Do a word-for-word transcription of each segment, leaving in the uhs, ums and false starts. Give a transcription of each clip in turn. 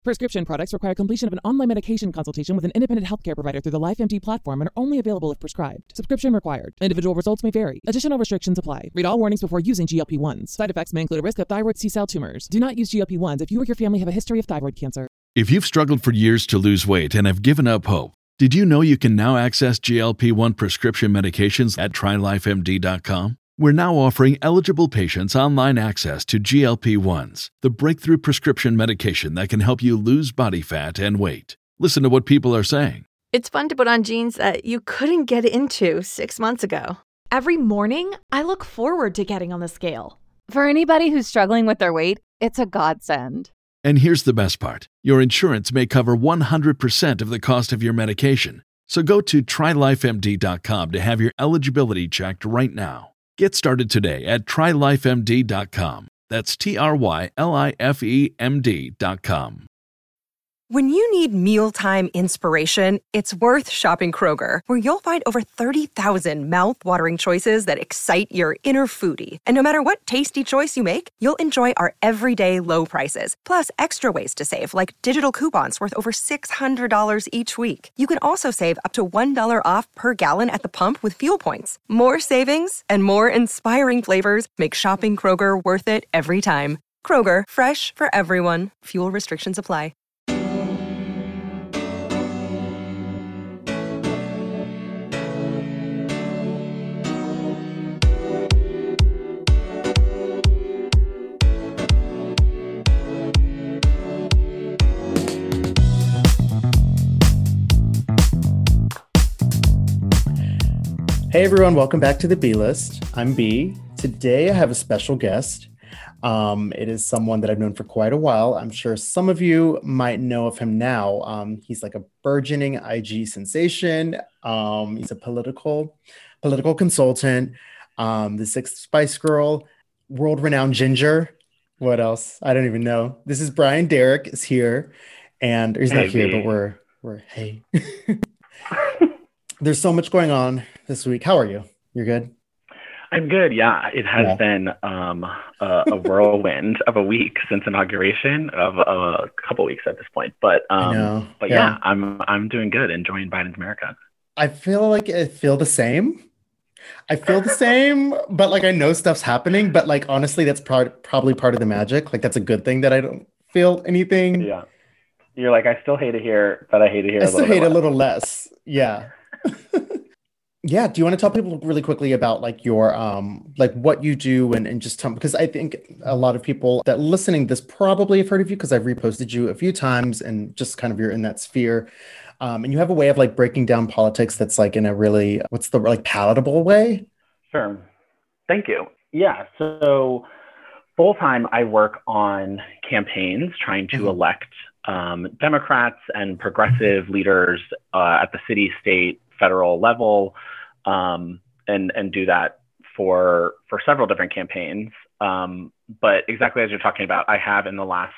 Prescription products require completion of an online medication consultation with an independent healthcare provider through the LifeMD platform and are only available if prescribed. Subscription required. Individual results may vary. Additional restrictions apply. Read all warnings before using G L P ones. Side effects may include a risk of thyroid C-cell tumors. Do not use G L P ones if you or your family have a history of thyroid cancer. If you've struggled for years to lose weight and have given up hope, did you know you can now access G L P one prescription medications at try life M D dot com? We're now offering eligible patients online access to G L P ones, the breakthrough prescription medication that can help you lose body fat and weight. Listen to what people are saying. It's fun to put on jeans that you couldn't get into six months ago. Every morning, I look forward to getting on the scale. For anybody who's struggling with their weight, it's a godsend. And here's the best part. Your insurance may cover one hundred percent of the cost of your medication. So go to try life M D dot com to have your eligibility checked right now. Get started today at try life M D dot com. That's T R Y L I F E M D dot com. When you need mealtime inspiration, it's worth shopping Kroger, where you'll find over thirty thousand mouth-watering choices that excite your inner foodie. And no matter what tasty choice you make, you'll enjoy our everyday low prices, plus extra ways to save, like digital coupons worth over six hundred dollars each week. You can also save up to one dollar off per gallon at the pump with fuel points. More savings and more inspiring flavors make shopping Kroger worth it every time. Kroger, fresh for everyone. Fuel restrictions apply. Hey everyone, welcome back to the B List. I'm B. Today I have a special guest. Um, it is someone that I've known for quite a while. I'm sure some of you might know of him now. Um, he's like a burgeoning I G sensation. Um, he's a political political consultant, um, the Sixth Spice Girl, world-renowned ginger. What else? I don't even know. This is Brian Derrick is here, and he's not hey, here, B. but we're we're hey. There's so much going on this week. How are you? You're good? I'm good. Yeah, it has Yeah. been um, a, a whirlwind of a week since inauguration, of a couple weeks at this point. But um, I know. but Yeah. yeah, I'm I'm doing good, enjoying Biden's America. I feel like I feel the same. I feel the same, but like I know stuff's happening. But like honestly, that's pro- probably part of the magic. Like that's a good thing that I don't feel anything. Yeah, you're like, I still hate it here, but I hate it here. I a still little hate bit a less. little less. Yeah. Yeah. Do you want to tell people really quickly about like your um like what you do and, and just tell because I think a lot of people that listening to this probably have heard of you because I've reposted you a few times and just kind of you're in that sphere. Um, and you have a way of like breaking down politics that's like in a really what's the like palatable way? Sure. Thank you. Yeah. So full time, I work on campaigns trying to Mhm. elect um, Democrats and progressive leaders uh, at the city, state, federal level, um, and and do that for for several different campaigns. Um, but exactly as you're talking about, I have in the last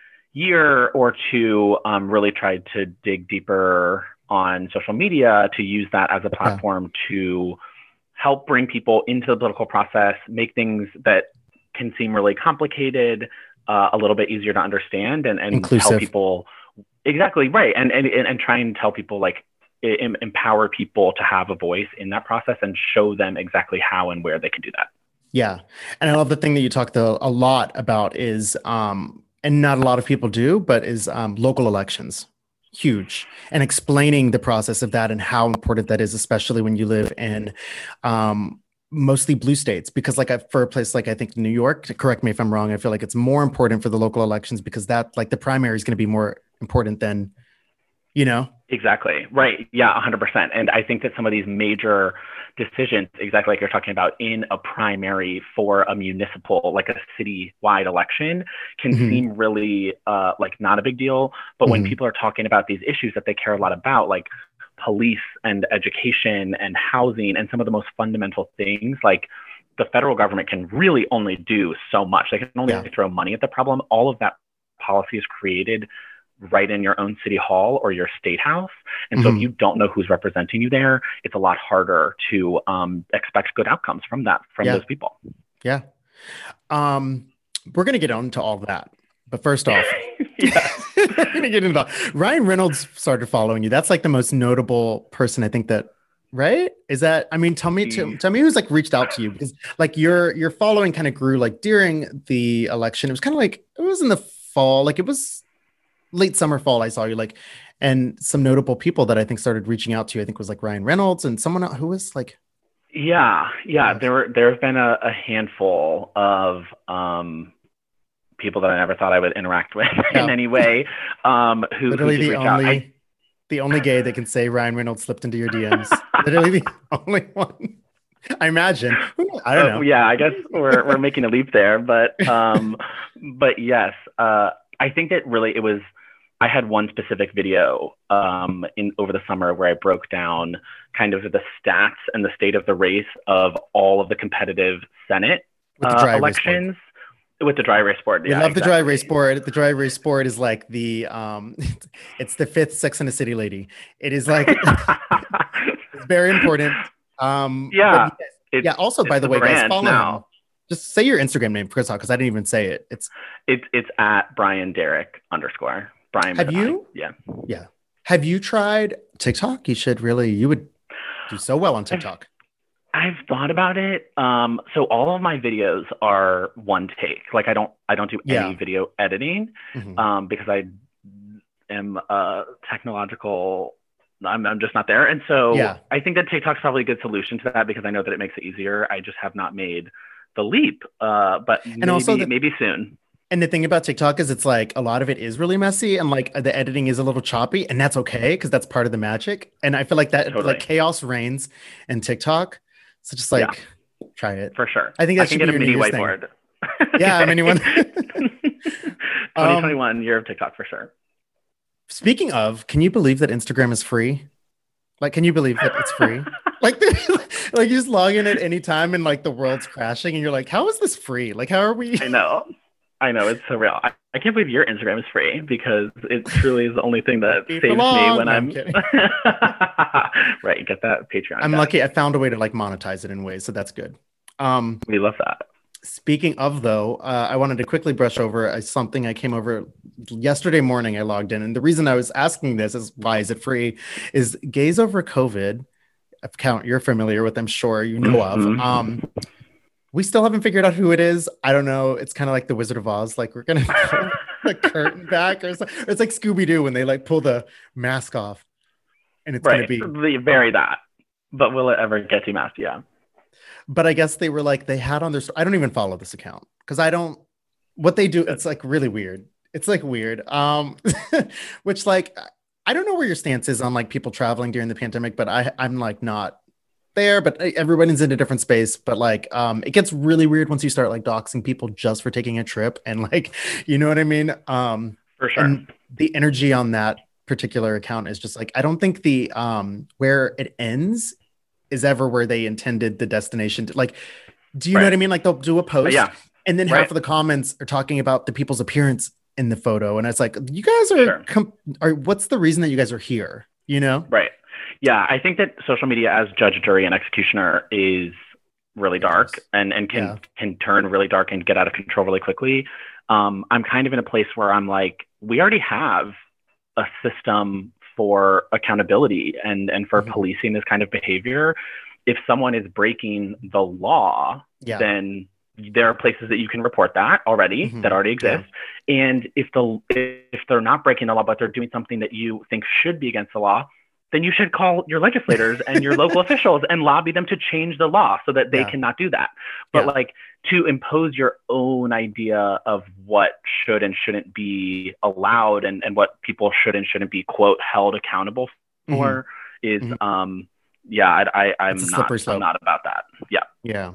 year or two um, really tried to dig deeper on social media to use that as a platform to help bring people into the political process, make things that can seem really complicated uh, a little bit easier to understand, and, and Inclusive. tell people exactly right, and and and, and try and tell people like em- empower people to have a voice in that process and show them exactly how and where they can do that. Yeah. And I love the thing that you talked a, a lot about is, um, and not a lot of people do, but is um, local elections. Huge. And explaining the process of that and how important that is, especially when you live in um, mostly blue states. Because like I- for a place like I think New York, correct me if I'm wrong, I feel like it's more important for the local elections because that like the primary is going to be more important than, you know? Exactly. Right. Yeah, one hundred percent. And I think that some of these major decisions, exactly like you're talking about in a primary for a municipal, like a city-wide election, can Mhm. seem really uh, like not a big deal. But when Mhm. people are talking about these issues that they care a lot about, like police and education and housing and some of the most fundamental things, like the federal government can really only do so much. They can only Yeah. throw money at the problem. All of that policy is created right in your own city hall or your state house. And so Mhm. if you don't know who's representing you there, it's a lot harder to um, expect good outcomes from that, from Yeah. those people. Yeah. Um, we're going to get on to all of that. But first off, Yeah. We're gonna get into that. Ryan Reynolds started following you. That's like the most notable person I think that, right? Is that, I mean, tell me to tell me who's like reached out to you, because like your your following kind of grew like during the election. It was kind of like it was in the fall, like it was late summer, fall. I saw you like, and some notable people that I think started reaching out to you. I think was like Ryan Reynolds and someone else who was like, yeah, yeah. There were there have been a, a handful of um, people that I never thought I would interact with yeah. in any way. Um, who literally who the only I, the only gay that can say Ryan Reynolds slipped into your D Ms. Literally the only one. I imagine. I don't know. Uh, yeah, I guess we're we're making a leap there, but um, but yes, uh, I think that really it was. I had one specific video um, in over the summer where I broke down kind of the stats and the state of the race of all of the competitive Senate with the dry uh, elections. With the dry erase board. We yeah, love exactly. the dry erase board. The dry erase board is like the, um, it's the fifth Sex and the City lady. It is like, it's very important. Um, yeah. Yes, yeah. Also, by the, the way, guys, follow now. him. Just say your Instagram name first, because I didn't even say it. It's it's it's at Brian Derrick underscore Brian. Have you? I. Yeah. Yeah. Have you tried TikTok? You should really. You would do so well on TikTok. I've thought about it. Um, so all of my videos are one take. Like I don't, I don't do yeah. any video editing mm-hmm. um, because I am a technological. I'm, I'm just not there. And so yeah. I think that TikTok's probably a good solution to that because I know that it makes it easier. I just have not made the leap. Uh, but and maybe, also the, maybe soon. And the thing about TikTok is it's like a lot of it is really messy and like the editing is a little choppy, and that's okay because that's part of the magic. And I feel like that totally. like chaos reigns in TikTok. So just like yeah. try it for sure. I think that I should can be get a your mini whiteboard. Yeah, I mean, anyone. twenty twenty-one um, year of TikTok for sure. Speaking of, can you believe that Instagram is free? Like, can you believe that it's free? like, like you just log in at any time and like the world's crashing, and you're like, how is this free? Like, how are we? I know, I know, it's so real. I, I can't believe your Instagram is free because it truly is the only thing that saves me when no, I'm. I'm right, get that Patreon. I'm guys. lucky. I found a way to like monetize it in ways, so that's good. Um, we love that. Speaking of though, uh, I wanted to quickly brush over uh, something I came over yesterday morning. I logged in, and the reason I was asking this is why is it free? Is Gays Over COVID account you're familiar with? I'm sure you know mm-hmm. of. Um, we still haven't figured out who it is. I don't know. It's kind of like the Wizard of Oz. Like we're gonna pull the curtain back, or something. It's like Scooby Doo when they like pull the mask off, and it's right. gonna be the, very that. But will it ever get demasked? Yeah. But I guess they were like, they had on their, I don't even follow this account because I don't, what they do, it's like really weird. It's like weird. Um, which like, I don't know where your stance is on like people traveling during the pandemic, but I, I'm like not there, but everybody's in a different space. But like, um, it gets really weird once you start like doxing people just for taking a trip. And like, you know what I mean? Um, for sure. And the energy on that particular account is just like, I don't think the, um, where it ends is ever where they intended the destination to, like, do you right. know what I mean? Like they'll do a post yeah. and then right. half of the comments are talking about the people's appearance in the photo. And it's like, you guys are, sure. com- are, what's the reason that you guys are here? You know? Right. Yeah. I think that social media as judge, jury, and executioner is really dark yes. and, and can, yeah. can turn really dark and get out of control really quickly. Um, I'm kind of in a place where I'm like, we already have a system for accountability and, and for mm-hmm. policing this kind of behavior. If someone is breaking the law, yeah. then there are places that you can report that already, mm-hmm. that already exist. Yeah. And if the if they're not breaking the law, but they're doing something that you think should be against the law, then you should call your legislators and your local officials and lobby them to change the law so that they yeah. cannot do that. But yeah. like to impose your own idea of what should and shouldn't be allowed and, and what people should and shouldn't be, quote, held accountable for mm-hmm. is, mm-hmm. um, yeah, I, I, I'm not, I'm not about that. Yeah. Yeah.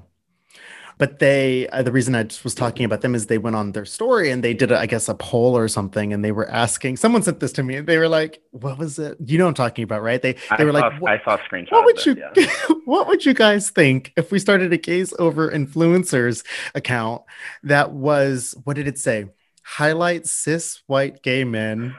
But they, uh, the reason I was talking about them is they went on their story and they did, a, I guess, a poll or something. And they were asking, someone sent this to me. They were like, what was it? You know what I'm talking about, right? They, they I were saw, like, I saw a screenshot what would of you, it, yeah. what would you guys think if we started a Gays Over Influencers account that was, what did it say? Highlight cis white gay men.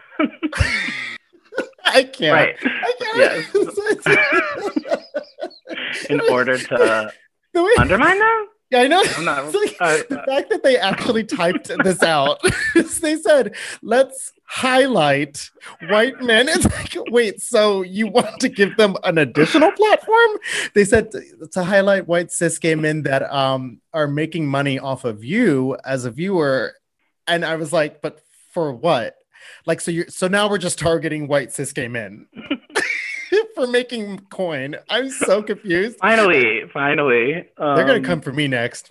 I can't. Right. I can't. Yes. In order to undermine them? Yeah, I know. I'm not, It's like, uh, the fact that they actually typed this out. is they said, let's highlight white men. It's like, wait, so you want to give them an additional platform? They said to, to highlight white cis gay men that um are making money off of you as a viewer. And I was like, but for what? Like, so you're so now we're just targeting white cis gay men for making coin. I'm so confused. Finally, finally. Um, They're gonna come for me next.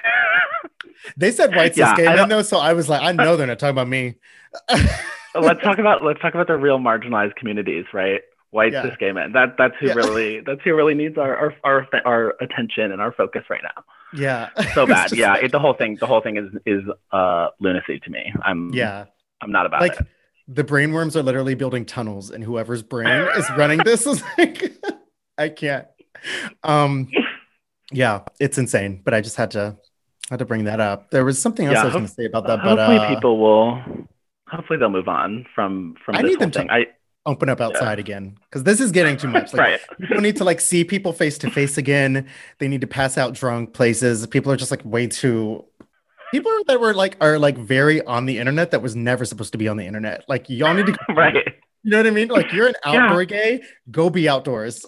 They said white cis Yeah, gay I men don't- though, so I was like, I know they're not talking about me. let's talk about let's talk about the real marginalized communities, right? White Yeah. cis gay men. That that's who Yeah. really that's who really needs our our our, our attention and our focus right now. Yeah. So It was bad. just Yeah, like- it, the whole thing the whole thing is is uh lunacy to me. I'm yeah. I'm not about Like it. the brainworms are literally building tunnels, and whoever's brain is running this is like, I can't. Um, yeah, it's insane. But I just had to had to bring that up. There was something else Yeah, I was hope- going to say about that, but Hopefully uh, people will hopefully they'll move on from from I this need whole them to- thing. I open up outside again because this is getting too much. Like, right. people need to like see people face to face again. They need to pass out drunk places. People are just like way too. People that were like are like very on the internet that was never supposed to be on the internet. Like y'all need to, Right. you know what I mean? Like you're an Yeah. outdoor gay, go be outdoors.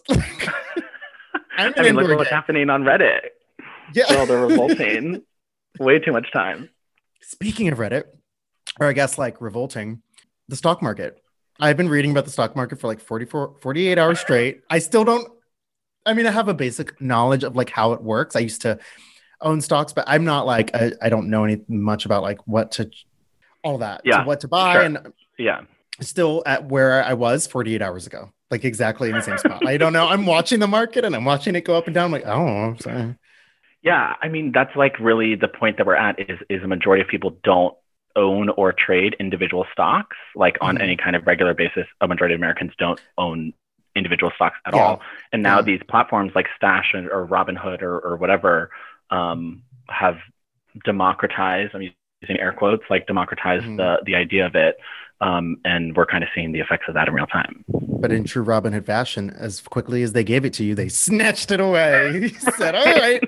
I'm an I mean, look indoor at what's gay. happening on Reddit. Yeah. Girl, they're revolting. Way too much time. Speaking of Reddit, or I guess like revolting, the stock market. I've been reading about the stock market for like forty-four, forty-eight hours straight. I still don't, I mean, I have a basic knowledge of like how it works. I used to own stocks, but I'm not like, I, I don't know any much about like what to, all that, Yeah, to what to buy. sure. And Yeah. still at where I was forty-eight hours ago, like exactly in the same spot. I don't know. I'm watching the market and I'm watching it go up and down. I'm like, I don't know. I'm sorry. Yeah. I mean, that's like really the point that we're at is is a majority of people don't own or trade individual stocks like on Mhm. any kind of regular basis. A majority of Americans don't own individual stocks at Yeah. all. And now Yeah. these platforms like Stash or, or Robinhood or, or whatever um, have democratized, I'm using air quotes, like democratized Mhm. the, the idea of it. Um, and we're kind of seeing the effects of that in real time. But in true Robin Hood fashion, as quickly as they gave it to you, they snatched it away. He said, all right,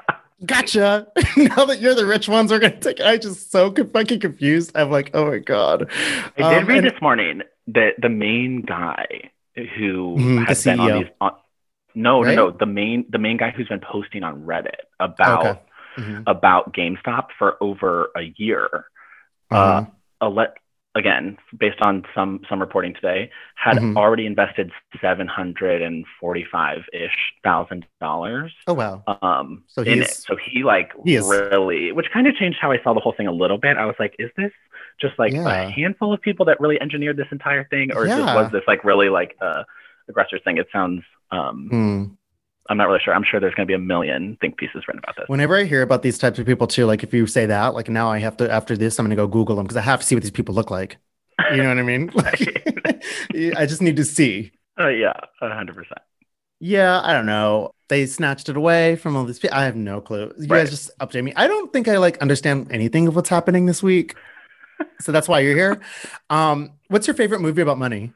gotcha. Now that you're the rich ones, we're going to take it. I just so co- fucking confused. I'm like, oh my God. I did Um, read and- this morning that the main guy who Mhm, the has been on C E O. these, on, no, Right? no, no, the main the main guy who's been posting on Reddit about Okay. Mhm. about GameStop for over a year. Uh-huh. Uh, a let again based on some some reporting today had Mhm. already invested seven hundred and forty five ish thousand dollars. Oh, wow. Um, So in he's- it. So he like he is- really, which kind of changed how I saw the whole thing a little bit. I was like, is this just like Yeah. a handful of people that really engineered this entire thing, or Yeah. just was this like really like a aggressor thing? It sounds. Um, Hmm. I'm not really sure. I'm sure there's going to be a million think pieces written about this. Whenever I hear about these types of people too, like if you say that, like now I have to, after this, I'm going to go Google them because I have to see what these people look like. You know what I mean? Like, I just need to see. Uh, yeah, a hundred percent. Yeah, I don't know. They snatched it away from all these people. I have no clue. You Right. guys just update me. I don't think I like understand anything of what's happening this week. So that's why you're here. Um, what's your favorite movie about money?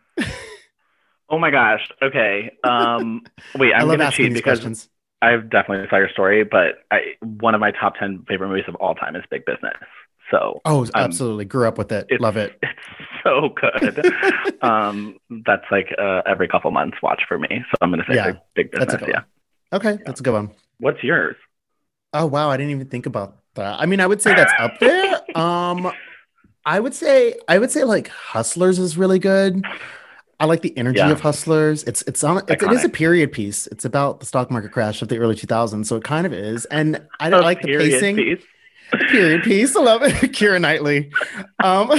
Oh my gosh. Okay. Um, wait, I I'm love going to asking cheat these because questions. I've definitely saw your story, but I, one of my top ten favorite movies of all time is Big Business. So Oh, um, absolutely. Grew up with it. it's, Love it. It's so good. um, that's like uh, every couple months watch for me. So I'm going to say Yeah, Big, Big that's a Business. good Yeah. one. Okay, that's a good one. What's yours? Oh wow, I didn't even think about that. I mean, I would say that's up there. Um, I would say I would say like Hustlers is really good. I like the energy Yeah. of Hustlers. It's it's on it, it is a Iconic. period piece. It's about the stock market crash of the early two thousands, so it kind of is. And I A don't like the period pacing. piece. Period piece. I love it. Keira Knightley. Um,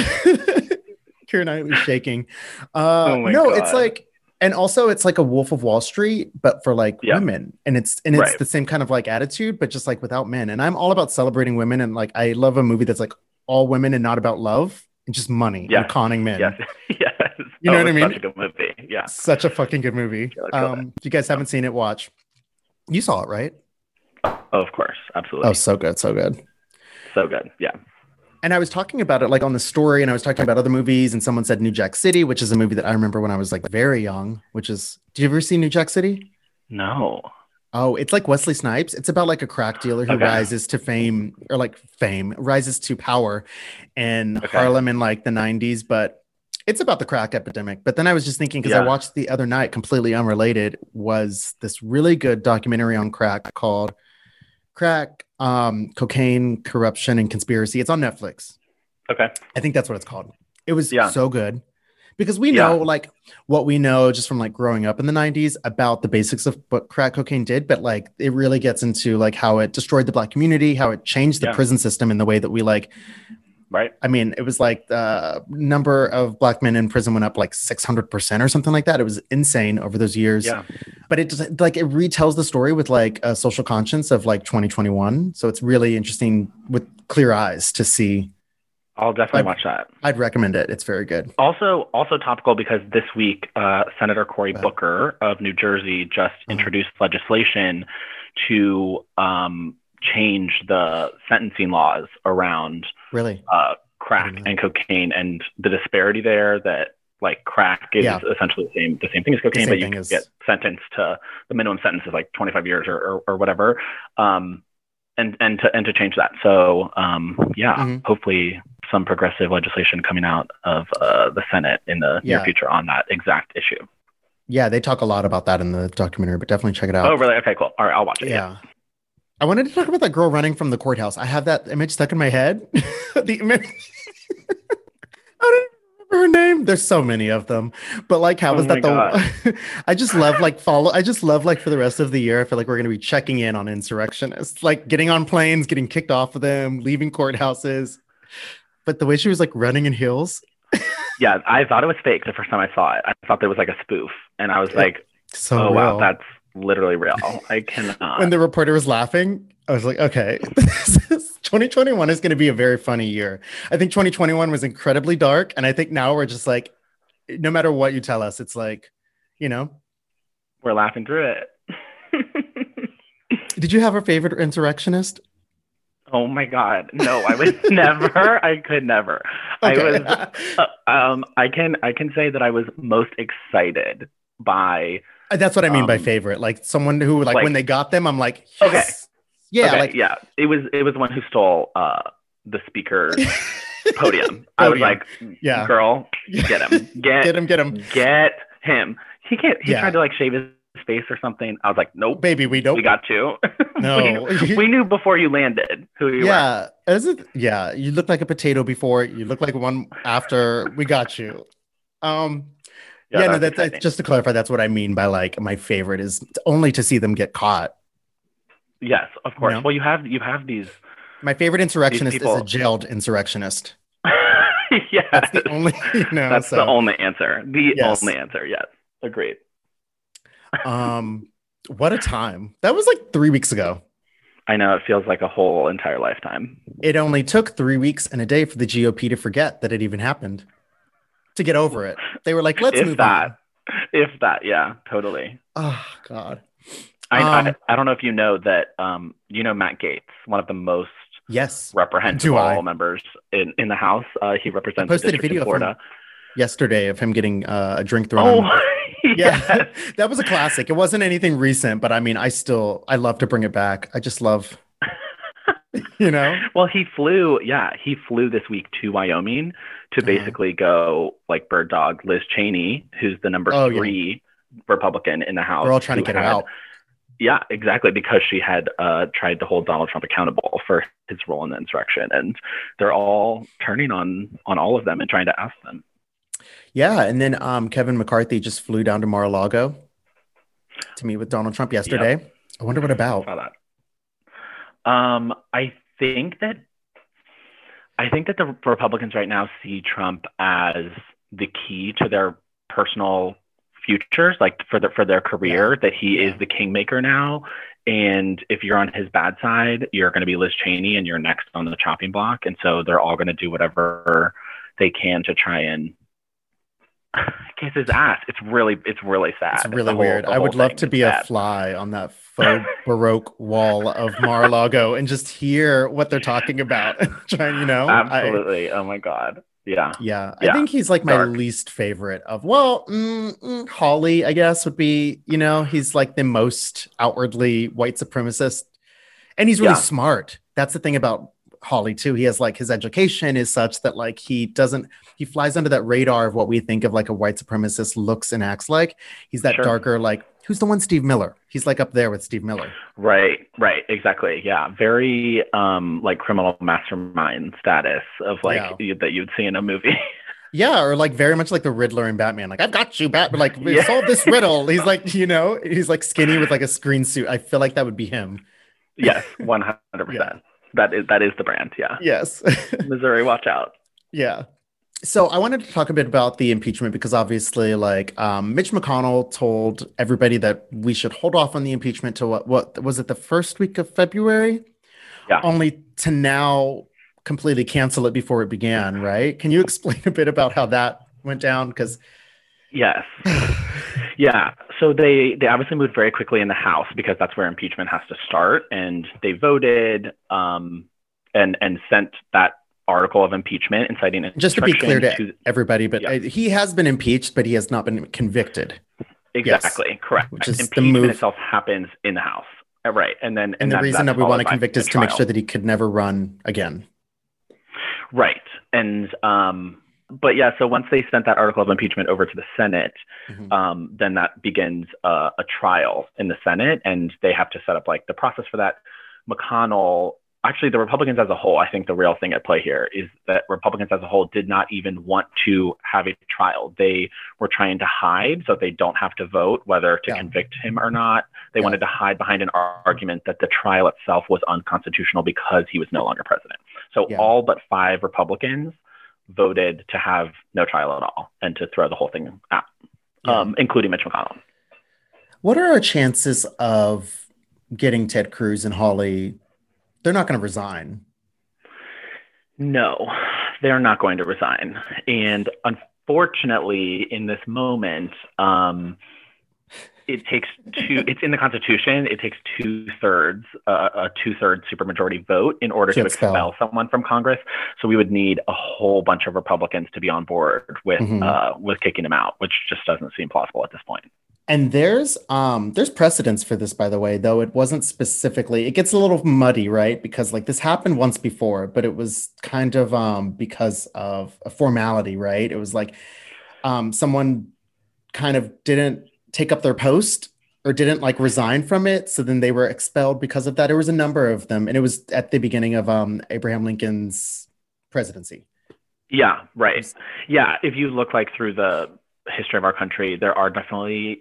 Keira Knightley shaking. Uh, Oh my no, it's God. like, and also it's like a Wolf of Wall Street, but for like Yeah. women, and it's and it's Right. the same kind of like attitude, but just like without men. And I'm all about celebrating women, and like I love a movie that's like all women and not about love and just money Yes. and conning men. Yes. yes. You know Oh, what I it's mean? Such a good movie. Yeah. Such a fucking good movie. Kill it, kill Um, if you guys haven't seen it, watch. You saw it, right? Oh, of course. Absolutely. Oh, so good, so good. so good. Yeah. And I was talking about it like on the story, and I was talking about other movies, and someone said New Jack City, which is a movie that I remember when I was like very young, which is, did you ever see New Jack City? No. Oh, it's like Wesley Snipes. It's about like a crack dealer who Okay. rises to fame or like fame, rises to power in Okay. Harlem in like the nineties. But it's about the crack epidemic. But then I was just thinking, because I Yeah. watched the other night, completely unrelated, was this really good documentary on crack called Crack, um, Cocaine, Corruption, and Conspiracy. It's on Netflix. Okay. I think that's what it's called. It was Yeah. so good because we Yeah. know like what we know just from like growing up in the nineties about the basics of what crack cocaine did, but like it really gets into like how it destroyed the Black community, how it changed the Yeah. prison system in the way that we like. Right. I mean, it was like the number of Black men in prison went up like six hundred percent or something like that. It was insane over those years. Yeah. But it just like it retells the story with like a social conscience of like twenty twenty-one. So it's really interesting with clear eyes to see. I'll definitely I'd- watch that. I'd recommend it. It's very good. Also, also topical because this week, uh, Senator Cory Uh. Booker of New Jersey just Uh-huh. introduced legislation to um, change the sentencing laws around Really. uh, crack know. and cocaine, and the disparity there. That like crack is Yeah. essentially the same the same thing as cocaine, same but you thing can as- get sentenced to the minimum sentence is like twenty-five years or or, or whatever. Um, and and to and to change that. So um, yeah, Mhm. hopefully some progressive legislation coming out of uh, the Senate in the Yeah. near future on that exact issue. Yeah, they talk a lot about that in the documentary, but definitely check it out. Oh, really? Okay, cool. All right, I'll watch it. Yeah. I wanted to talk about that girl running from the courthouse. I have that image stuck in my head. the image. I don't remember her name. There's so many of them. But like, how Oh was my that the I just love like follow. I just love like for the rest of the year, I feel like we're gonna be checking in on insurrectionists, like getting on planes, getting kicked off of them, leaving courthouses. But the way she was like running in heels, Yeah, I thought it was fake the first time I saw it. I thought there was like a spoof, and I was like, so "Oh real. wow, that's literally real." I cannot. When the reporter was laughing, I was like, okay, twenty twenty-one is going to be a very funny year. I think twenty twenty-one was incredibly dark. And I think now we're just like, no matter what you tell us, it's like, you know. We're laughing through it. Did you have a favorite insurrectionist? Oh my God. No, I would never. I could never. I Okay. was, uh, um, I can, I can say that I was most excited by, That's what I mean by Um, favorite. Like someone who, like, like- when they got them, I'm like, Okay. yes. Yeah. okay, like, yeah, it was, it was the one who stole, uh, the speaker's podium. I was Podium. like, Yeah. girl, get him, get, get him, get him. get him. He can't, he Yeah. tried to like shave his face or something. I was like, nope, Baby, we don't. we got you. No. we, we knew before you landed who you were. Yeah. Is it? Yeah. You look like a potato before. You look like one after. We got you. Um, yeah, no, that's that's, exciting. that's just to clarify. That's what I mean by like my favorite is only to see them get caught. Yes, of course. know? Well, you have, you have these, My favorite insurrectionist people- is a jailed insurrectionist. yes. That's the only, you know. That's so, the only answer. The Yes. only answer. Yes. Agreed. um, what a time. That was like three weeks ago. I know it feels like a whole entire lifetime. It only took three weeks and a day for the G O P to forget that it even happened, to get over it. They were like, let's if move that, on. if that, yeah, totally. Oh, God. I, Um, I I don't know if you know that. Um, you know Matt Gaetz, one of the most Yes. reprehensible I? members in, in the House. Uh, he represents posted a the district video in from- Florida. Yesterday of him getting uh, a drink thrown. Oh, on him. Yeah, yes. that was a classic. It wasn't anything recent, but I mean, I still, I love to bring it back. I just love, you know? Well, he flew. Yeah, he flew this week to Wyoming to Uh-huh. basically go like bird dog Liz Cheney, who's the number Oh, yeah. three Republican in the House. We're all trying to who get her had- out. Yeah, exactly, because she had uh, tried to hold Donald Trump accountable for his role in the insurrection, and they're all turning on on all of them and trying to ask them. Yeah. And then um, Kevin McCarthy just flew down to Mar-a-Lago to meet with Donald Trump yesterday. I wonder what about. Saw that. Um, I think that I think that the Republicans right now see Trump as the key to their personal futures, like for the, for their career, that he Yeah. is the kingmaker now. And if you're on his bad side, you're going to be Liz Cheney and you're next on the chopping block. And so they're all going to do whatever they can to try and kiss his ass. It's really, it's really sad. It's really The whole- weird. the I whole would love thing to is be a sad. fly on that faux Baroque wall of Mar-a-Lago and just hear what they're talking about. Trying, you know, I- Absolutely. Oh my God. Yeah. Yeah. Yeah. I think he's like my Dark. least favorite of, well, mm, mm, Hawley, I guess, would be, you know, he's like the most outwardly white supremacist. And he's really Yeah. smart. That's the thing about Hawley too. He has like his education is such that like he doesn't he flies under that radar of what we think of like a white supremacist looks and acts like. He's that Sure. darker, like who's the one? Steve Miller. He's like up there with Steve Miller. Right, right, exactly. Yeah, very um like criminal mastermind status of like Yeah. you, that you'd see in a movie. Yeah, or like very much like the Riddler in Batman. Like, I've got you, Batman. Like, Yeah. solve this riddle. He's like, you know, he's like skinny with like a screen suit. I feel like that would be him. Yes, one hundred percent. That is that is the brand. Yeah, Yes. Missouri, watch out. Yeah. So I wanted to talk a bit about the impeachment because obviously, like, um, Mitch McConnell told everybody that we should hold off on the impeachment to what, what was it, the first week of February? Yeah. Only to now completely cancel it before it began, right? Can you explain a bit about how that went down? Because Yes. Yeah. So they they obviously moved very quickly in the House because that's where impeachment has to start, and they voted um, and and sent that article of impeachment inciting just to be clear to, to everybody, but Yeah. uh, he has been impeached, but he has not been convicted. exactly Yes. correct. Which is the Impeachment move. itself happens in the House, Uh, right? And then And, the that- reason that that's we want followed to by convict the is to make trial. sure that he could never run again. Right. And um, but yeah, so once they sent that article of impeachment over to the Senate, Mhm. um, then that begins uh, a trial in the Senate, and they have to set up like the process for that. McConnell, actually, the Republicans as a whole, I think the real thing at play here is that Republicans as a whole did not even want to have a trial. They were trying to hide so they don't have to vote whether to Yeah. convict him or not. They Yeah. wanted to hide behind an argument that the trial itself was unconstitutional because he was no longer president. So Yeah. all but five Republicans voted to have no trial at all and to throw the whole thing out, Yeah. um, including Mitch McConnell. What are our chances of getting Ted Cruz and Hawley? They're not going to resign. No, they're not going to resign. And unfortunately, in this moment, um, it takes two, it's in the Constitution, it takes two thirds, uh, a two thirds supermajority vote in order To to expel. expel someone from Congress. So we would need a whole bunch of Republicans to be on board with, Mhm. uh, with kicking him out, which just doesn't seem plausible at this point. And there's um there's precedence for this, by the way, though it wasn't specifically, it gets a little muddy, right? Because like this happened once before, but it was kind of um because of a formality, right? It was like um someone kind of didn't take up their post or didn't like resign from it. So then they were expelled because of that. There was a number of them, and it was at the beginning of um Abraham Lincoln's presidency. Yeah, right. Yeah, if you look like through the history of our country, there are definitely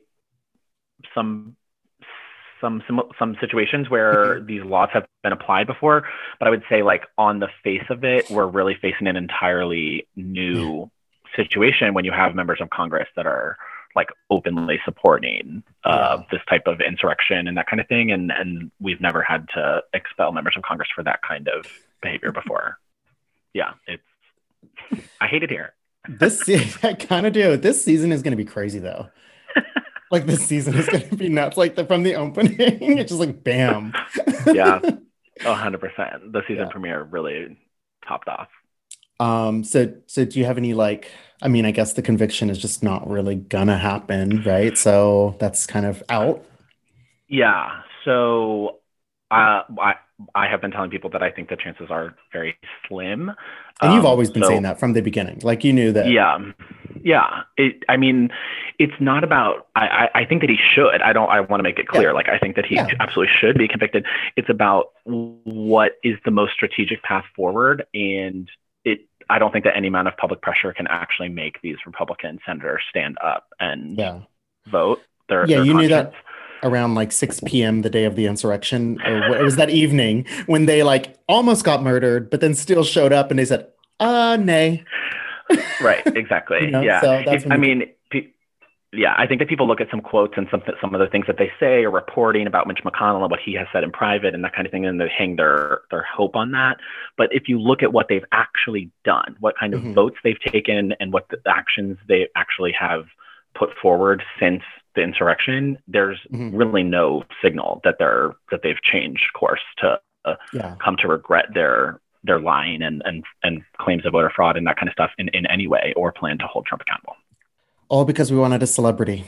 some some some, some situations where these laws have been applied before, but I would say like on the face of it, we're really facing an entirely new situation when you have members of Congress that are like openly supporting uh, Yeah. this type of insurrection and that kind of thing, and and we've never had to expel members of Congress for that kind of behavior before. Yeah, it's I hate it here. This se- I kind of do. This season is going to be crazy though. Like this season is going to be nuts. Like the, from the opening, it's just like bam. Yeah, a hundred percent. The season Yeah. premiere really topped off. Um. So so do you have any like? I mean, I guess the conviction is just not really gonna happen, right? So that's kind of out. Yeah. So uh, I I have been telling people that I think the chances are very slim. And you've Um, always been so- saying that from the beginning. Like you knew that. Yeah. Yeah. It, I mean, it's not about, I, I, I think that he should, I don't, I want to make it clear. Yeah. Like, I think that he Yeah. absolutely should be convicted. It's about what is the most strategic path forward. And it, I don't think that any amount of public pressure can actually make these Republican senators stand up and Yeah. vote their, Yeah, their you knew that conscience. around like six p.m. the day of the insurrection, or what- it was that evening when they like almost got murdered, but then still showed up and they said, uh, nay. Right. Exactly. You know, Yeah. so that's If- when I you- mean, pe- yeah, I think that people look at some quotes and some some of the things that they say or reporting about Mitch McConnell and what he has said in private and that kind of thing, and they hang their their hope on that. But if you look at what they've actually done, what kind of Mhm. votes they've taken, and what the actions they actually have put forward since the insurrection, there's Mhm. really no signal that they're that they've changed course to uh, Yeah. come to regret their their lying and and and claims of voter fraud and that kind of stuff in, in any way, or plan to hold Trump accountable. All because we wanted a celebrity.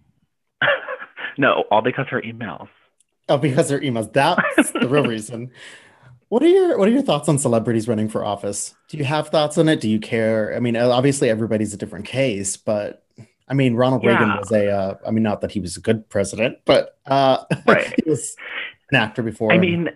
No, all because her emails. Oh, because her emails. That's the real reason. What are your What are your thoughts on celebrities running for office? Do you have thoughts on it? Do you care? I mean, obviously everybody's a different case, but I mean, Ronald Yeah. Reagan was a. Uh, I mean, not that he was a good president, but uh, Right. he was an actor before. I and- mean,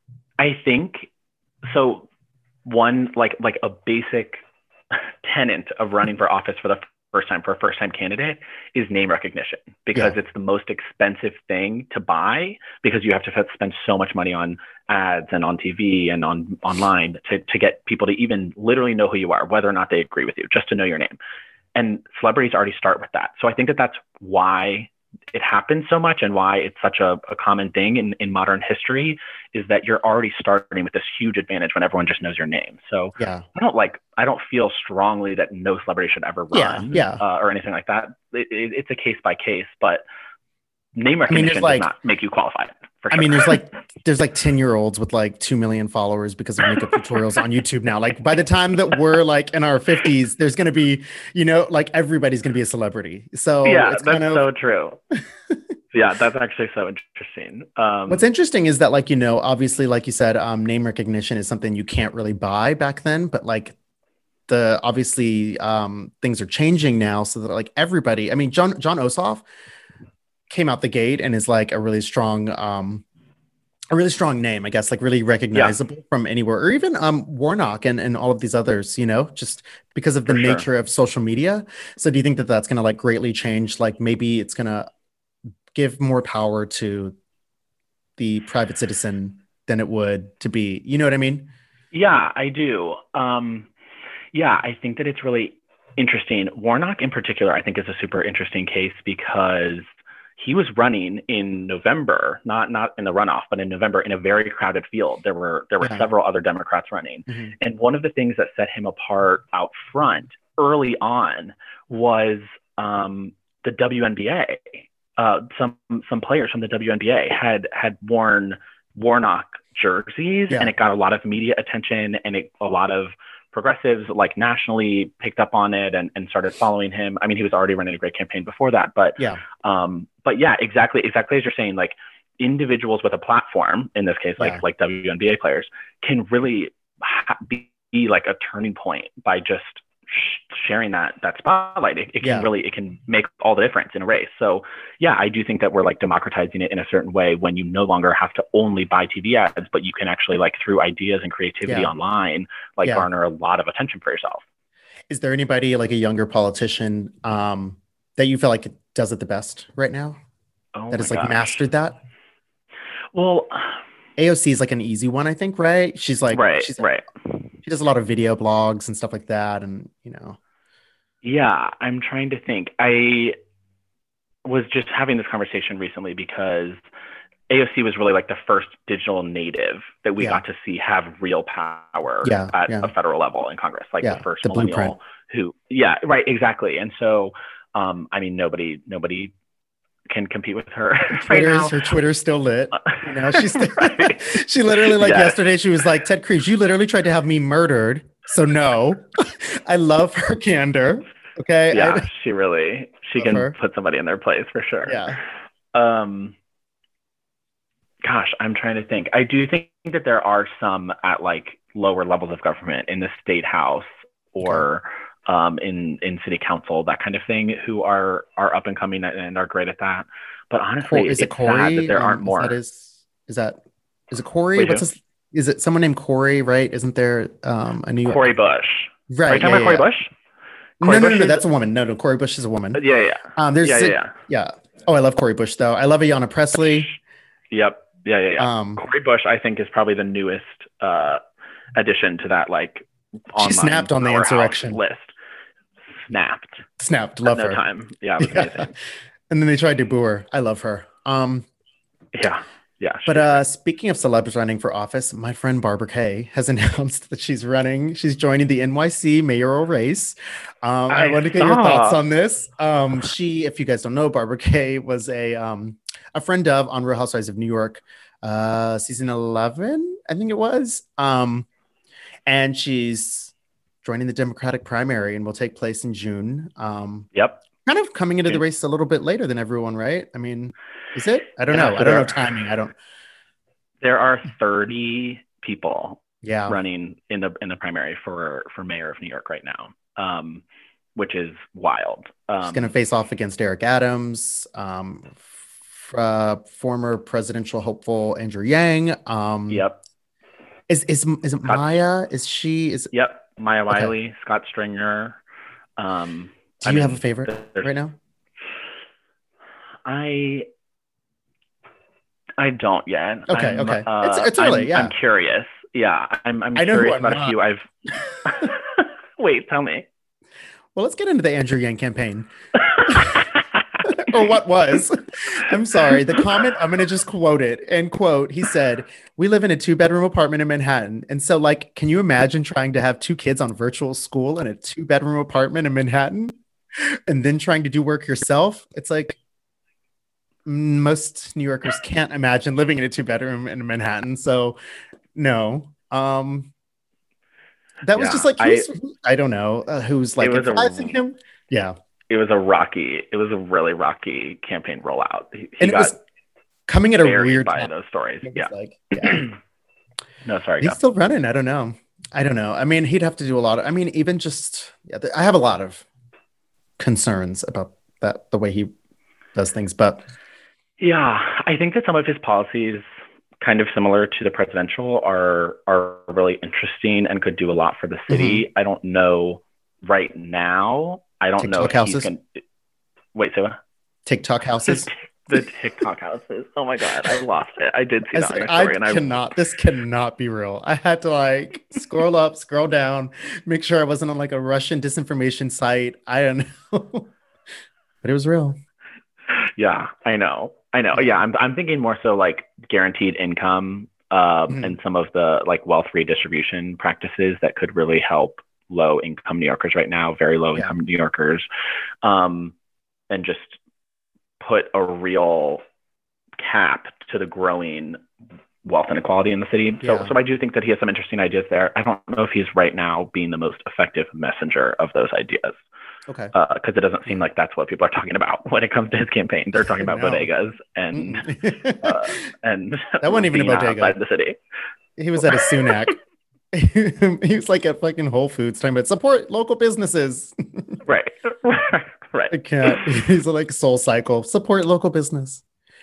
I think so. One like like a basic tenet of running for office for the first time for a first time candidate is name recognition, because Yeah. it's the most expensive thing to buy, because you have to f- spend so much money on ads and on T V and on online to, to get people to even literally know who you are, whether or not they agree with you, just to know your name. And celebrities already start with that. So I think that that's why it happens so much, and why it's such a, a common thing in, in modern history, is that you're already starting with this huge advantage when everyone just knows your name. So yeah, I don't like, I don't feel strongly that no celebrity should ever Yeah, run yeah. Uh, or anything like that. It, it, it's a case by case, but name I mean, recognition there's like- does not make you qualified. For I sure. mean, there's like there's like ten year olds with like two million followers because of makeup tutorials on YouTube now. Like by the time that we're like in our fifties, there's gonna be, you know, like everybody's gonna be a celebrity. So yeah, it's that's kind of so true. Yeah, that's actually so interesting. Um, what's interesting is that, like, you know, obviously, like you said, um, name recognition is something you can't really buy back then, but like the obviously um things are changing now, so that like everybody, I mean, John John Ossoff came out the gate and is like a really strong um a really strong name, I guess, like really recognizable from anywhere, or even um Warnock and, and all of these others, you know, just because of the For sure. nature of social media. So do you think that that's going to like greatly change? Like maybe it's going to give more power to the private citizen than it would to be, you know what I mean? Yeah, I do. Um, yeah, I think that it's really interesting. Warnock in particular, I think, is a super interesting case, because he was running in November, not not in the runoff, but in November, in a very crowded field. There were there were Yeah. several other Democrats running. Mhm. And one of the things that set him apart out front early on was um, the W N B A. Uh, some some players from the W N B A had had worn Warnock jerseys, Yeah. and it got a lot of media attention, and it, a lot of progressives like nationally picked up on it and, and started following him. I mean, he was already running a great campaign before that, but Yeah. um, but yeah, exactly, exactly as you're saying, like individuals with a platform, in this case, like Yeah. like W N B A players, can really ha- be, be like a turning point by just sh- sharing that that spotlight. It, it can Yeah. really, it can make all the difference in a race. So yeah, I do think that we're like democratizing it in a certain way, when you no longer have to only buy T V ads, but you can actually, like, through ideas and creativity Yeah. online, like Yeah. garner a lot of attention for yourself. Is there anybody like a younger politician um, that you feel like does it the best right now? Oh That my has like gosh. mastered that? Well, A O C is like an easy one, I think, right? She's like, right, she's, right. she does a lot of video blogs and stuff like that. And, you know, Yeah, I'm trying to think. I was just having this conversation recently because A O C was really like the first digital native that we Yeah. got to see have real power Yeah, at yeah. a federal level in Congress, like Yeah, the first the millennial blueprint. who, yeah, right, exactly. And so, um, I mean, nobody, nobody can compete with her right Twitter's, now. her Twitter's still lit. You know, she's still, Right. she literally, like Yeah. yesterday, she was like, Ted Cruz, you literally tried to have me murdered. So no, I love her candor. Okay. Yeah, I- she really, she Love can her. put somebody in their place for sure. yeah. Um, gosh, I'm trying to think. I do think that there are some at like lower levels of government, in the state house or um, in in city council, that kind of thing, who are are up and coming and are great at that. But honestly, Cor- is it it's Corey? sad that there Um, aren't is more. That is, is that, is it Corey? Wait, What's who? his, is it someone named Corey, right? Isn't there um, a New York? Corey Bush. Right. Are you talking yeah, about Corey yeah. Bush? No, Corey no, no, Bush no, is- that's a woman. No, no, Corey Bush is a woman. Yeah, yeah, Um, there's yeah, a- yeah, yeah. yeah. Oh, I love Corey Bush though. I love Ayanna Presley. Yep. Yeah, yeah, yeah. Um, Corey Bush, I think, is probably the newest uh, addition to that like online snapped on the powerhouse insurrection. list. Snapped. snapped. At Love no her. time. Yeah, it was Yeah. amazing. And then they tried to boo her. I love her. Um, Yeah, yeah. but uh, speaking of celebs running for office, my friend Barbara Kay has announced that she's running. She's joining the N Y C mayoral race. Um, I, I want to get your saw. thoughts on this. Um, she, if you guys don't know, Barbara Kay was a um, a friend of on Real Housewives of New York, uh, season eleven, I think it was. Um, and she's joining the Democratic primary and will take place in June. Um, yep. Kind of coming into the race a little bit later than everyone, right? I mean, is it? I don't yeah, know. so I don't know are, timing. I don't. There are thirty people yeah. running in the in the primary for for mayor of New York right now, um, which is wild. Um, she's going to face off against Eric Adams, um, f- uh, former presidential hopeful Andrew Yang. Um, yep. Is is is it Scott, Maya? Is she? Is yep. Maya Wiley, okay. Scott Stringer. Um, Do I you mean, have a favorite right now? I I don't yet. Okay, I'm, okay. Uh, it's it's early. I'm, yeah, I'm curious. Yeah, I'm I'm I know curious who I'm about not. a few. I've wait, tell me. Well, let's get into the Andrew Yang campaign. Or what was. I'm sorry. The comment, I'm going to just quote it. And quote, he said, "We live in a two bedroom apartment in Manhattan. And so, like, can you imagine trying to have two kids on virtual school in a two bedroom apartment in Manhattan and then trying to do work yourself?" It's like most New Yorkers can't imagine living in a two bedroom in Manhattan. So, no. Um, that was Yeah, just like, I, who's, I don't know, uh, who's like advising a, him. Yeah. It was a rocky, it was a really rocky campaign rollout. He, he and it got was coming at a weird by time. those stories. Yeah. Like, yeah. No, sorry. He's go. still running. I don't know. I don't know. I mean, he'd have to do a lot of, I mean, even just, yeah, I have a lot of concerns about that, the way he does things, but. Yeah, I think that some of his policies, kind of similar to the presidential, are, are really interesting and could do a lot for the city. Mm-hmm. I don't know right now. I don't TikTok know if houses? he's going to... Wait, so what? TikTok houses? The TikTok houses. Oh my God, I lost it. I did see I that said, on your story. I and cannot, I... this cannot be real. I had to like scroll up, scroll down, make sure I wasn't on like a Russian disinformation site. I don't know. But it was real. Yeah, I know. I know. Yeah, I'm I'm thinking more so like guaranteed income um, mm-hmm. and some of the like wealth redistribution practices that could really help low income New Yorkers right now, very low income yeah. New Yorkers, um, and just put a real cap to the growing wealth inequality in the city. So, yeah. so I do think that he has some interesting ideas there. I don't know if he's right now being the most effective messenger of those ideas. Okay. Because uh, it doesn't seem like that's what people are talking about when it comes to his campaign. They're talking about bodegas and uh, and that wasn't even a bodega outside the city. He was at a Sunak. He was like at fucking Whole Foods talking about support local businesses. Right. Right. I can't. He's like Soul Cycle. Support local business.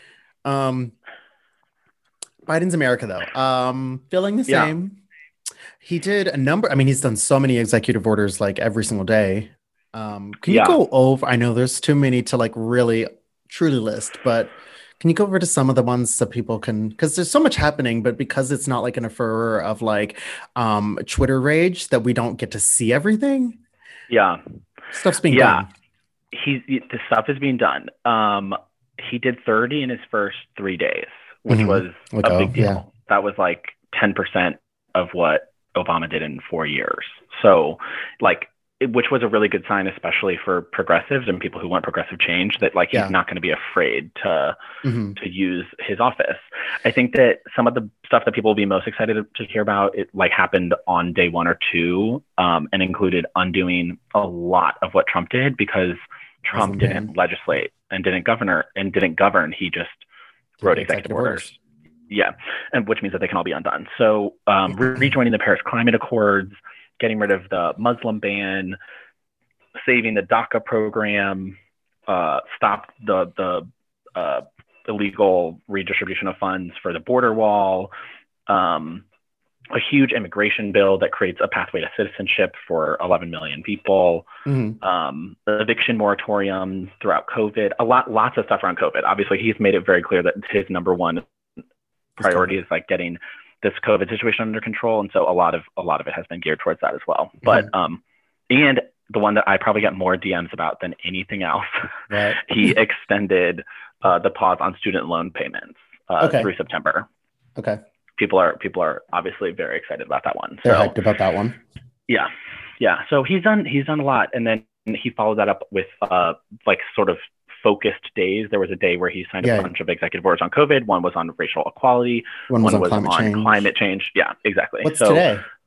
Um, Biden's America, though. Um, feeling the same. Yeah. He did a number. I mean, he's done so many executive orders like every single day. Um, can you yeah. go over? I know there's too many to like really truly list, but can you go over to some of the ones that people can, because there's so much happening, but because it's not like in a furor of like um, Twitter rage that we don't get to see everything. Yeah. Stuff's being yeah. done. He, the stuff is being done. Um, he did thirty in his first three days, which mm-hmm. was like, a big deal. Yeah. That was like ten percent of what Obama did in four years. So like, which was a really good sign, especially for progressives and people who want progressive change, that like he's yeah. not going to be afraid to mm-hmm. to use his office. I think that some of the stuff that people will be most excited to hear about, it like happened on day one or two, um, and included undoing a lot of what Trump did, because Trump didn't man. legislate and didn't governor and didn't govern. He just Did wrote executive, executive orders. orders. Yeah, and which means that they can all be undone. So um, rejoining the Paris Climate Accords, getting rid of the Muslim ban, saving the DACA program, uh, stopped the the uh, illegal redistribution of funds for the border wall, um, a huge immigration bill that creates a pathway to citizenship for eleven million people, mm-hmm. um, eviction moratoriums throughout COVID, a lot, lots of stuff around COVID. Obviously, he's made it very clear that his number one priority is like getting this COVID situation under control, and so a lot of a lot of it has been geared towards that as well. Mm-hmm. But um, and the one that I probably get more D Ms about than anything else, right. he extended uh, the pause on student loan payments uh, okay. through September. Okay. People are people are obviously very excited about that one. They're so, hyped about that one. Yeah, yeah. So he's done he's done a lot, and then he followed that up with uh, like sort of focused days. There was a day where he signed yeah. a bunch of executive orders on COVID. One was on racial equality. One was one on, was climate, on change. climate change. Yeah, exactly. What's so, today?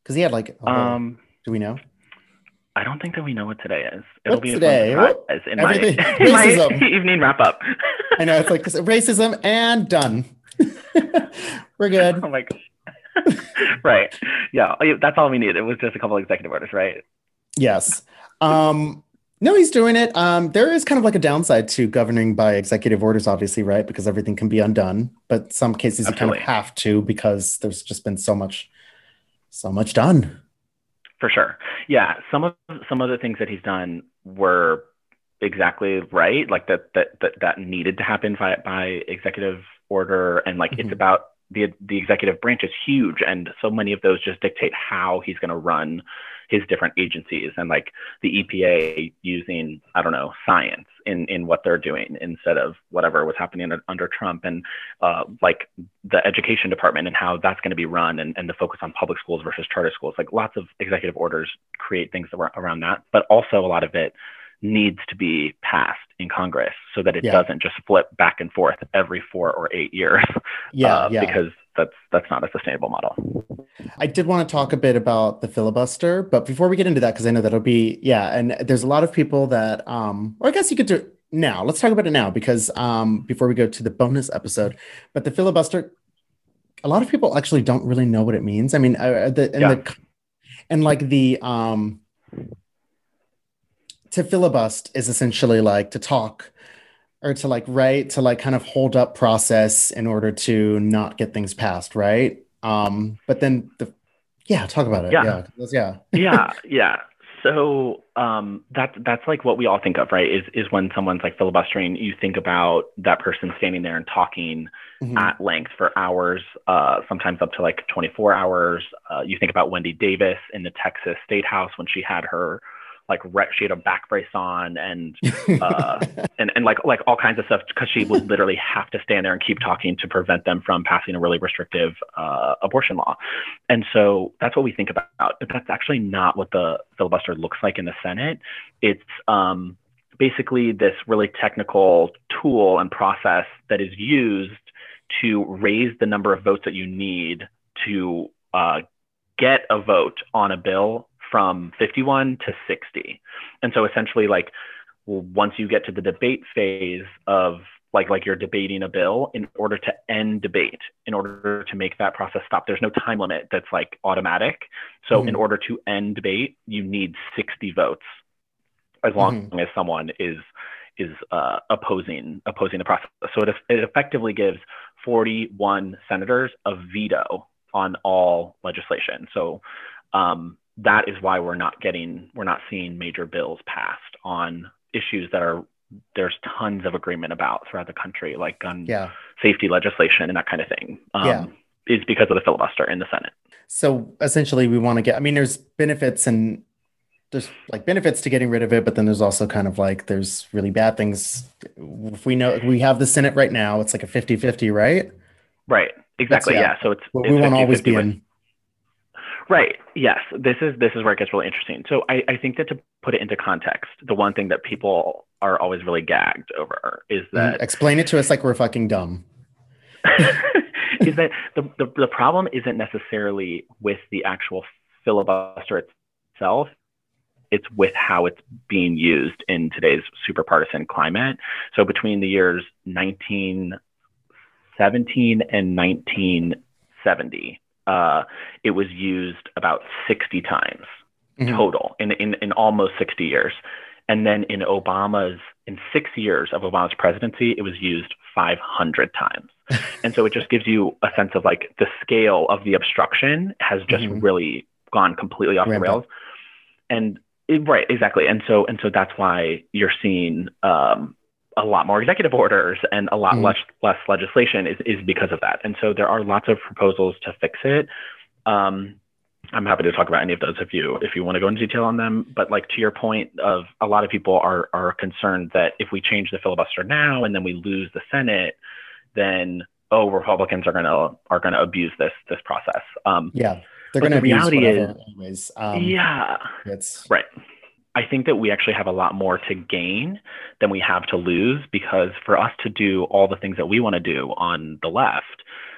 Because he had like, a whole, Um, do we know? I don't think that we know what today is. It'll What's be a today? fun What? surprise in Everything- my, in my racism. evening wrap up. I know, it's like racism and done. We're good. Oh my gosh. Right. Yeah. That's all we need. It was just a couple of executive orders, right? Yes. Um, no, he's doing it. Um, there is kind of like a downside to governing by executive orders, obviously, right? Because everything can be undone. But some cases Absolutely. you kind of have to because there's just been so much, so much done. For sure. Yeah. Some of some of the things that he's done were exactly right. Like that that that, that needed to happen by, by executive order. And like mm-hmm. it's about the the executive branch is huge. And so many of those just dictate how he's going to run his different agencies, and like the E P A using, I don't know, science in, in what they're doing instead of whatever was happening under Trump, and uh, like the education department and how that's going to be run, and, and the focus on public schools versus charter schools. Like lots of executive orders create things around that, but also a lot of it needs to be passed in Congress so that it yeah. doesn't just flip back and forth every four or eight years. Yeah, uh, yeah. Because that's that's not a sustainable model. I did want to talk a bit about the filibuster, but before we get into that, because I know that'll be, yeah, and there's a lot of people that, um, or I guess you could do it now. Let's talk about it now, because um, before we go to the bonus episode, but the filibuster, a lot of people actually don't really know what it means. I mean, uh, the, and, yeah. the, and like the, um, to filibust is essentially like to talk or to like write, to like kind of hold up process in order to not get things passed, right? Um, but then the yeah, talk about it. Yeah, yeah, yeah, yeah. yeah. So um, that's that's like what we all think of, right? Is is when someone's like filibustering, you think about that person standing there and talking mm-hmm. at length for hours, uh, sometimes up to like twenty-four hours. Uh, you think about Wendy Davis in the Texas State House when she had her like re- she had a back brace on and uh, and and like like all kinds of stuff, because she would literally have to stand there and keep talking to prevent them from passing a really restrictive uh, abortion law. And so that's what we think about, but that's actually not what the filibuster looks like in the Senate. It's um, basically this really technical tool and process that is used to raise the number of votes that you need to uh, get a vote on a bill from fifty-one to sixty. And so essentially, like, once you get to the debate phase of like, like you're debating a bill, in order to end debate, in order to make that process stop, there's no time limit that's like automatic. So mm-hmm. in order to end debate, you need sixty votes, as long mm-hmm. as someone is is uh, opposing opposing the process. So it, it effectively gives forty-one senators a veto on all legislation. So um, that is why we're not getting, we're not seeing major bills passed on issues that are, there's tons of agreement about throughout the country, like gun yeah. safety legislation and that kind of thing. Um, yeah. is because of the filibuster in the Senate. So essentially we want to get, I mean, there's benefits and there's like benefits to getting rid of it, but then there's also kind of like, there's really bad things. If we know, we have the Senate right now, it's like a fifty-fifty, right? Right. Exactly. Yeah. yeah. So it's, well, it's we won't always be with, in. Right. Yes. This is, this is where it gets really interesting. So I, I think that to put it into context, the one thing that people are always really gagged over is that. Explain it to us like we're fucking dumb. is that the, the, the problem isn't necessarily with the actual filibuster itself. It's with how it's being used in today's super partisan climate. So between the years nineteen seventeen and nineteen seventy, uh, it was used about sixty times mm-hmm. total in, in, in almost sixty years. And then in Obama's, in six years of Obama's presidency, it was used five hundred times. And so it just gives you a sense of like the scale of the obstruction has just mm-hmm. really gone completely off Rampant. the rails. And it, right, exactly. And so, and so that's why you're seeing um, a lot more executive orders and a lot mm-hmm. less, less legislation is, is because of that. And so there are lots of proposals to fix it. Um, I'm happy to talk about any of those if you if you want to go into detail on them. But like to your point of a lot of people are are concerned that if we change the filibuster now and then we lose the Senate, then oh Republicans are gonna are gonna abuse this this process. Um, yeah, they're gonna the abuse reality whatever is, anyways. Um, yeah, it's right. I think that we actually have a lot more to gain than we have to lose, because for us to do all the things that we want to do on the left,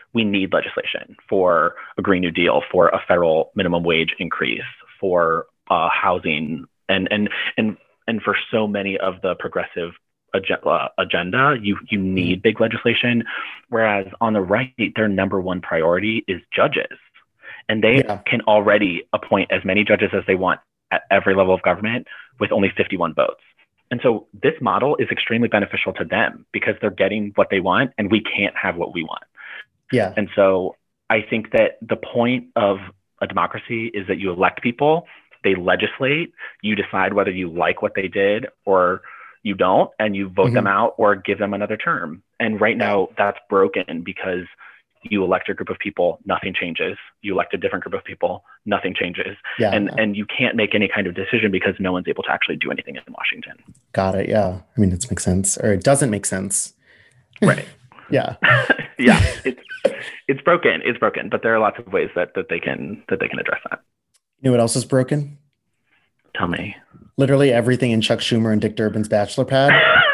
we need legislation for a Green New Deal, for a federal minimum wage increase, for uh, housing, and and and and for so many of the progressive agenda, agenda you you need big legislation. Whereas on the right, their number one priority is judges, and they yeah. can already appoint as many judges as they want at every level of government with only fifty-one votes. And so this model is extremely beneficial to them because they're getting what they want and we can't have what we want. Yeah. And so I think that the point of a democracy is that you elect people, they legislate, you decide whether you like what they did or you don't, and you vote mm-hmm. them out or give them another term. And right now that's broken because you elect a group of people, nothing changes. You elect a different group of people, nothing changes. Yeah. And and you can't make any kind of decision because no one's able to actually do anything in Washington. Got it. Yeah. I mean, it makes sense, or it doesn't make sense. Right. yeah. yeah. It's it's broken. It's broken. But there are lots of ways that, that they can that they can address that. You know what else is broken? Tell me. Literally everything in Chuck Schumer and Dick Durbin's Bachelor Pad.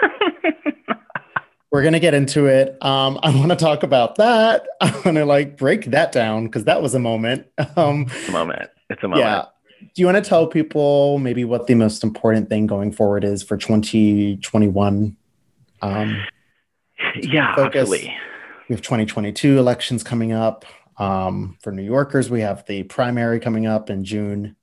We're going to get into it. Um, I want to talk about that. I want to like break that down because that was a moment. Um, it's a moment. It's a moment. Yeah. Do you want to tell people maybe what the most important thing going forward is for twenty twenty-one? Um, yeah, focus. Absolutely. We have twenty twenty-two elections coming up. Um, for New Yorkers, we have the primary coming up in June.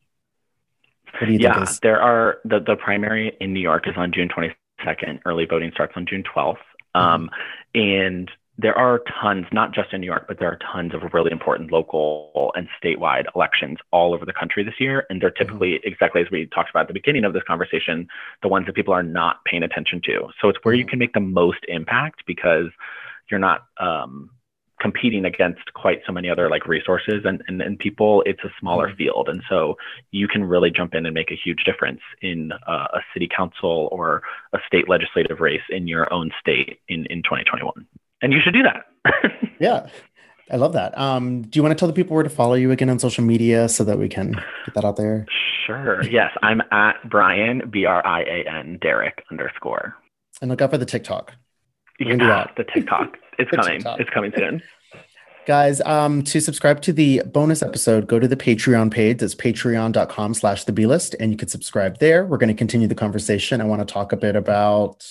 What do you yeah, think is? there are the, the primary in New York is on June twenty-second. Early voting starts on June twelfth. Um, and there are tons, not just in New York, but there are tons of really important local and statewide elections all over the country this year. And they're typically, mm-hmm. exactly as we talked about at the beginning of this conversation, the ones that people are not paying attention to. So it's where mm-hmm. you can make the most impact because you're not um, competing against quite so many other like resources and, and, and people. It's a smaller mm-hmm. field. And so you can really jump in and make a huge difference in uh, a city council or a state legislative race in your own state in, in twenty twenty-one. And you should do that. Yeah, I love that. Um, do you want to tell the people where to follow you again on social media so that we can get that out there? Sure. Yes. I'm at Brian, B R I A N, Derrick underscore. And look out for the TikTok. We're yeah, the TikTok. It's the coming. TikTok. It's coming soon. Guys, um, to subscribe to the bonus episode, go to the Patreon page. That's patreon.com slash the B-list. And you can subscribe there. We're going to continue the conversation. I want to talk a bit about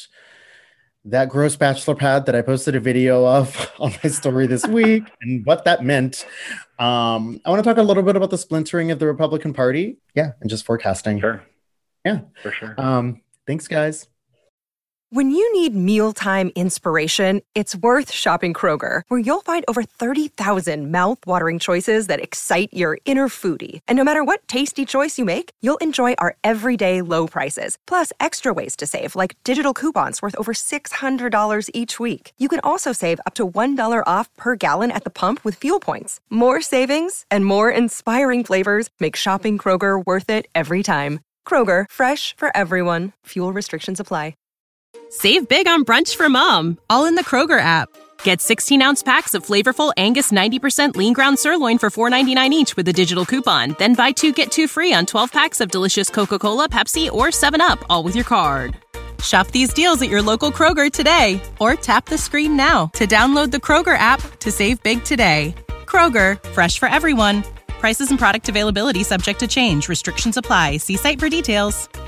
that gross bachelor pad that I posted a video of on my story this week and what that meant. Um, I want to talk a little bit about the splintering of the Republican Party. Yeah, and just forecasting. Sure. Yeah. For sure. Um, thanks, guys. When you need mealtime inspiration, it's worth shopping Kroger, where you'll find over thirty thousand mouth-watering choices that excite your inner foodie. And no matter what tasty choice you make, you'll enjoy our everyday low prices, plus extra ways to save, like digital coupons worth over six hundred dollars each week. You can also save up to one dollar off per gallon at the pump with fuel points. More savings and more inspiring flavors make shopping Kroger worth it every time. Kroger, fresh for everyone. Fuel restrictions apply. Save big on brunch for mom, all in the Kroger app. Get sixteen-ounce packs of flavorful Angus ninety percent lean ground sirloin for four ninety-nine each with a digital coupon. Then buy two, get two free on twelve packs of delicious Coca-Cola, Pepsi, or seven up, all with your card. Shop these deals at your local Kroger today, or tap the screen now to download the Kroger app to save big today. Kroger, fresh for everyone. Prices and product availability subject to change. Restrictions apply. See site for details.